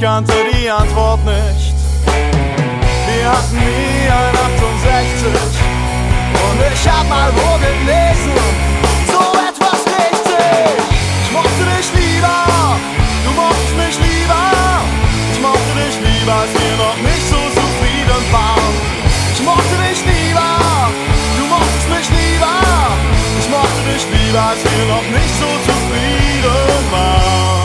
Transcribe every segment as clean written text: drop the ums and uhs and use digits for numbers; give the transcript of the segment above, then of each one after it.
kannte die Antwort nicht. Wir hatten nie ein 68 und ich hab mal wo gelesen, so etwas richtig. Ich mochte dich lieber, du mochtest mich lieber. Ich mochte dich lieber, als wir noch nicht so zufrieden waren. Ich mochte dich lieber, du mochtest mich lieber. Ich mochte dich lieber, als wir noch nicht so zufrieden waren.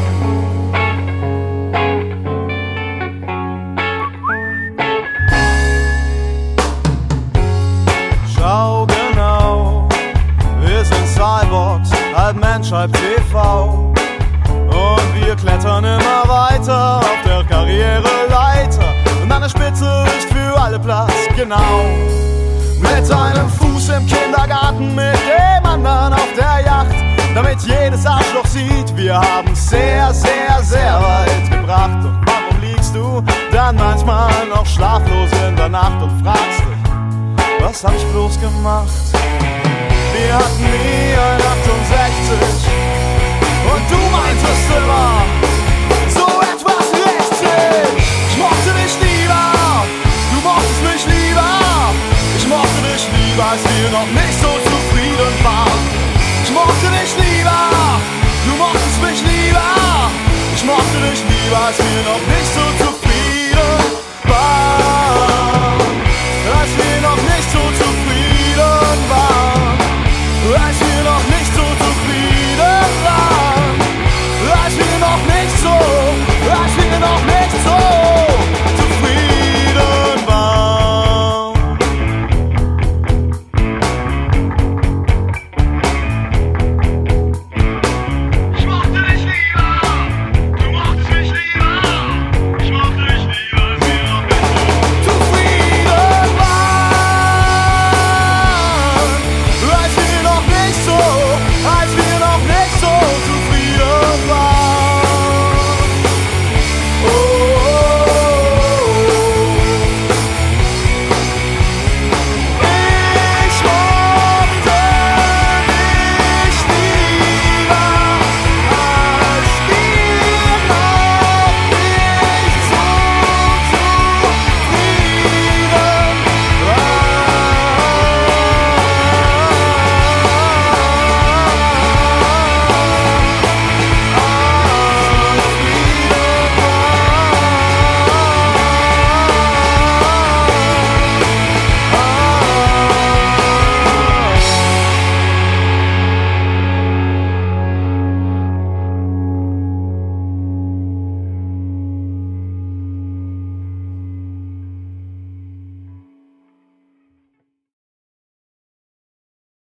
Schau genau, wir sind Cyborgs, halb Mensch, halb TV. Und wir klettern immer weiter auf der Karriereleiter. Und an der Spitze ist für alle Platz, genau. Mit einem Fuß im Kindergarten, mit dem anderen auf der Yacht. Damit jedes Arschloch sieht, wir haben sehr, sehr, sehr weit gebracht. Und warum liegst du dann manchmal noch schlaflos in der Nacht und fragst dich, was hab ich bloß gemacht? Wir hatten nie ein 68 und du meintest immer, so etwas richtig. Ich mochte dich lieber, du mochtest mich lieber. Ich mochte dich lieber, als wir noch nicht so zufrieden waren. Ich mochte dich lieber, du mochtest mich lieber. Ich mochte dich lieber, als wir noch nicht so zufrieden waren.